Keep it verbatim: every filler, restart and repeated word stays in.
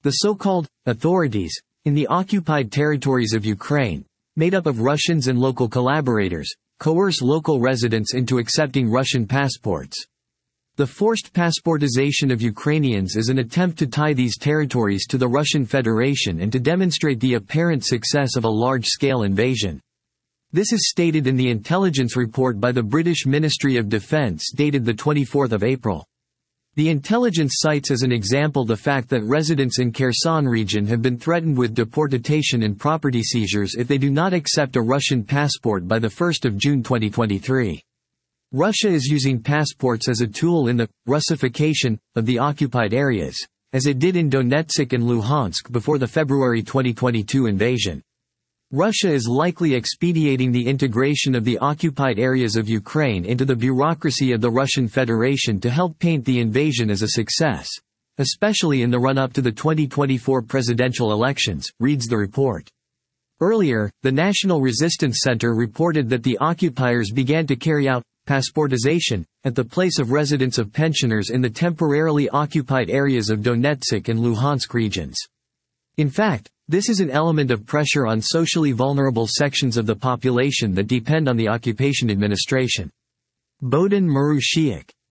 The so-called authorities in the occupied territories of Ukraine, made up of Russians and local collaborators, coerce local residents into accepting Russian passports. The forced passportization of Ukrainians is an attempt to tie these territories to the Russian Federation and to demonstrate the apparent success of a large-scale invasion. This is stated in the intelligence report by the British Ministry of Defence dated the twenty-fourth of April. The intelligence cites as an example the fact that residents in Kherson region have been threatened with deportation and property seizures if they do not accept a Russian passport by the first of June twenty twenty-three. Russia is using passports as a tool in the Russification of the occupied areas, as it did in Donetsk and Luhansk before the February twenty twenty-two invasion. Russia is likely expediting the integration of the occupied areas of Ukraine into the bureaucracy of the Russian Federation to help paint the invasion as a success, especially in the run-up to the twenty twenty-four presidential elections, reads the report. Earlier, the National Resistance Center reported that the occupiers began to carry out passportization at the place of residence of pensioners in the temporarily occupied areas of Donetsk and Luhansk regions. In fact, this is an element of pressure on socially vulnerable sections of the population that depend on the occupation administration. Bohdan Marushiuk,